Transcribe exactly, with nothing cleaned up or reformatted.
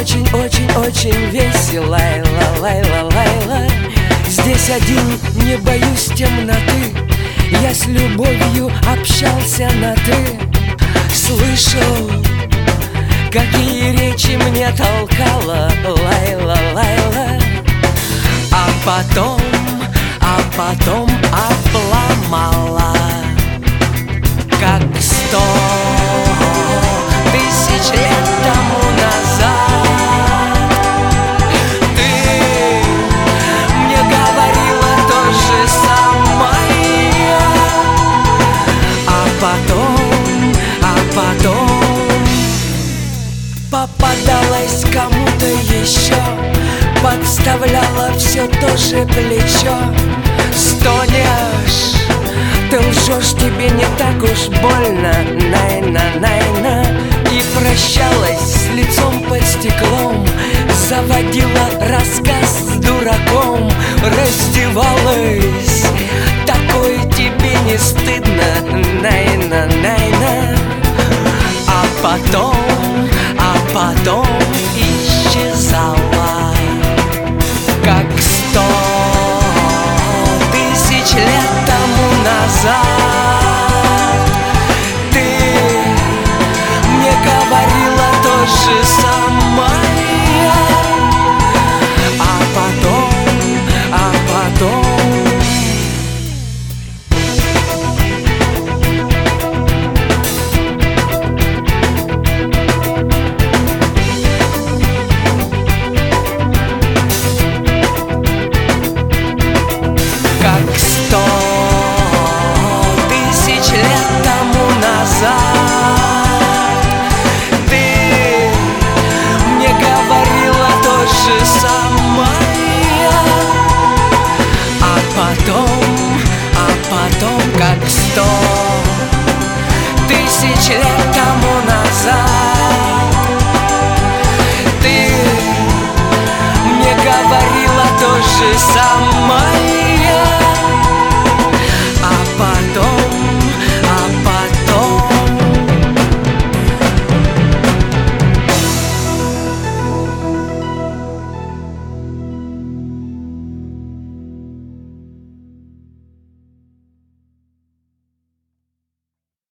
очень-очень-очень весело, лай-ла-лай-ла-лай-ла. Здесь один, не боюсь темноты, я с любовью общался на «ты». Слышал, какие речи мне толкала, лай-ла-лай-ла. А потом, а потом обломала, как сто тысяч лет тому назад. Ты мне говорила то же самое, а потом, а потом попадалась кому-то еще, подставляла все то же плечо. Стонешь, ты лжешь, тебе не так уж больно, найна-найна. И прощалась с лицом под стеклом, заводила рассказ с дураком. Раздевалась, такой тебе не стыдно, найна-найна. А потом, а потом исчезала, как сто тысяч лет тому назад. Ты мне говорила то же самое, а потом, а потом как сто тысяч лет тому назад. Ты мне говорила то же самое, а потом, а потом как сто тысяч лет тому назад. Ты мне говорила то же самое,